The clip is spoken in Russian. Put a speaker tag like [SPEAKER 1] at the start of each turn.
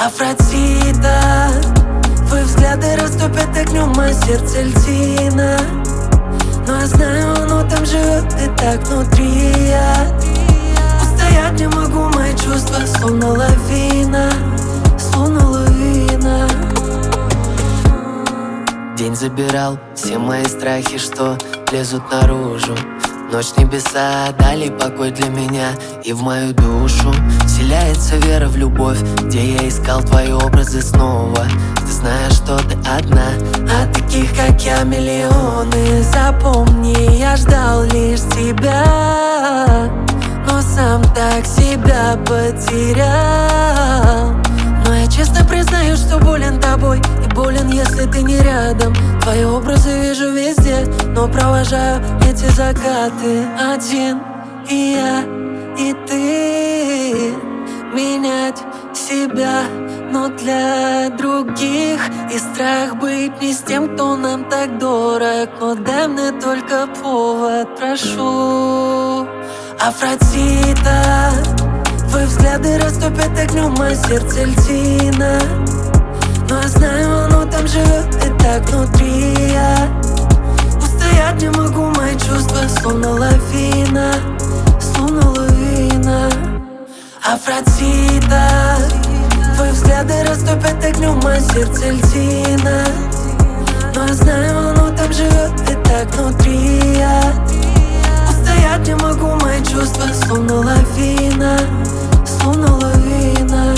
[SPEAKER 1] Афродита, твои взгляды растопят огнем мое сердце льдина. Но я знаю, оно там живет и так внутри я. Устоять не могу, мои чувства словно лавина, словно лавина. День забирал все мои страхи, что лезут наружу. Ночь небеса дали покой для меня и в мою душу вселяется вера в любовь, где я искал твои образы снова. Ты знаешь, что ты одна, а таких, как я, миллионы. Запомни, я ждал лишь тебя, но сам так себя потерял. Но я честно признаю, что болен тобой, и болен, если ты не рядом. Твои образы вижу везде, но провожаю эти закаты один. И я, и ты. Менять себя, но для других. И страх быть не с тем, кто нам так дорог. Но дай мне только повод, прошу. Афродита, твои взгляды растопят огнем мое сердце льдина. Но я знаю, оно там живет и так внутри я. Устоять не могу, мои чувства словно лавина, словно лавина. Афродита, твои взгляды растопят огнем мое сердце льдина. Но я знаю, оно там живет и так внутри я. Устоять не могу, мои чувства словно лавина, словно лавина.